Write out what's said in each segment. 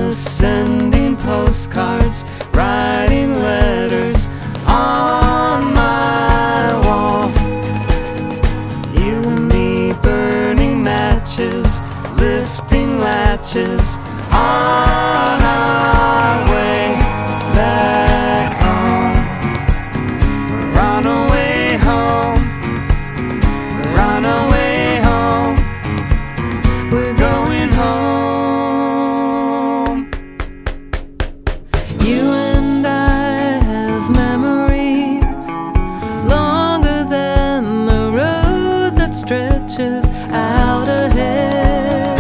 us sending postcards, writing letters on my wall. You and me burning matches, lifting latches on our way back home. We're on our way home. We're on our way home. We're going home. You and I have memories longer than the road that stretches out ahead.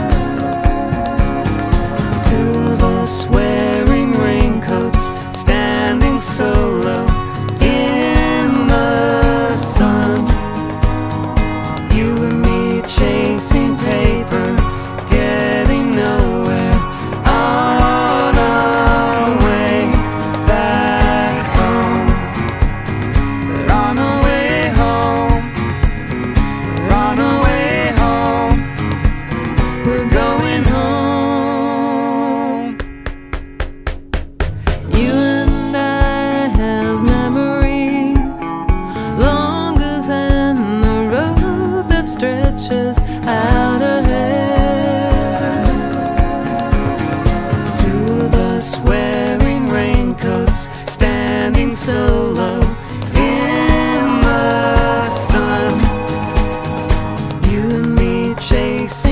Two of us wearing raincoats, standing solo in the sun. You and me chasing paper, getting nowhere on our way back home. We're on our way home. We're on our way home. We're going home. You and I have memories longer than the road that stretches out ahead. Two of us wearing raincoats, standing solo in the sun. You and me chasing